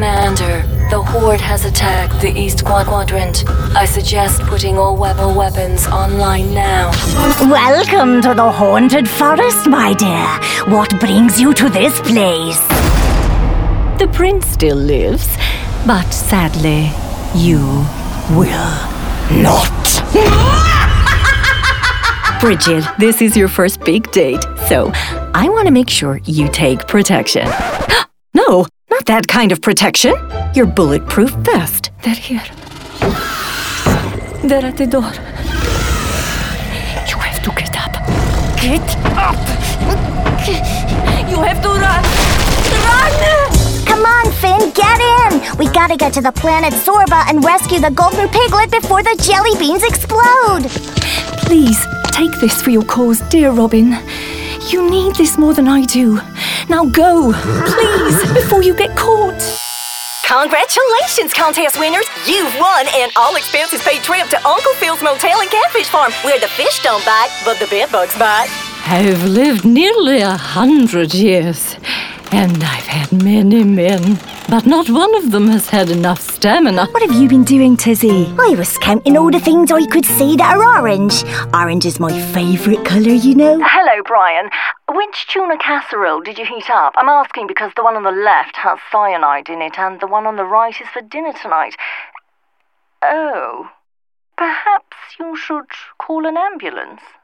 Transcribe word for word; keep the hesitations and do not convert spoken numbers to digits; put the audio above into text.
Commander, the Horde has attacked the East Quadrant. I suggest putting all weapon weapons online now. Welcome to the Haunted Forest, my dear. What brings you to this place? The prince still lives, but sadly, you will not. Bridget, this is your first big date, so I want to make sure you take protection. No, not that kind of protection. Your bulletproof vest. They're here. They're at the door. You have to get up. Get up! You have to run! Run! Come on, Finn, get in! We gotta get to the planet Zorba and rescue the golden piglet before the jelly beans explode! Please, take this for your cause, dear Robin. You need this more than I do. Now go, please, before you get caught. Congratulations, contest winners! You've won an all-expenses paid trip to Uncle Phil's Motel and Catfish Farm, where the fish don't bite, but the bedbugs bite. I've lived nearly a hundred years, and I've had many men, but not one of them has had enough stamina. What have you been doing, Tizzy? I was counting all the things I could see that are orange. Orange is my favourite colour, you know. Hello, Brian. Which tuna casserole did you heat up? I'm asking because the one on the left has cyanide in it and the one on the right is for dinner tonight. Oh, perhaps you should call an ambulance.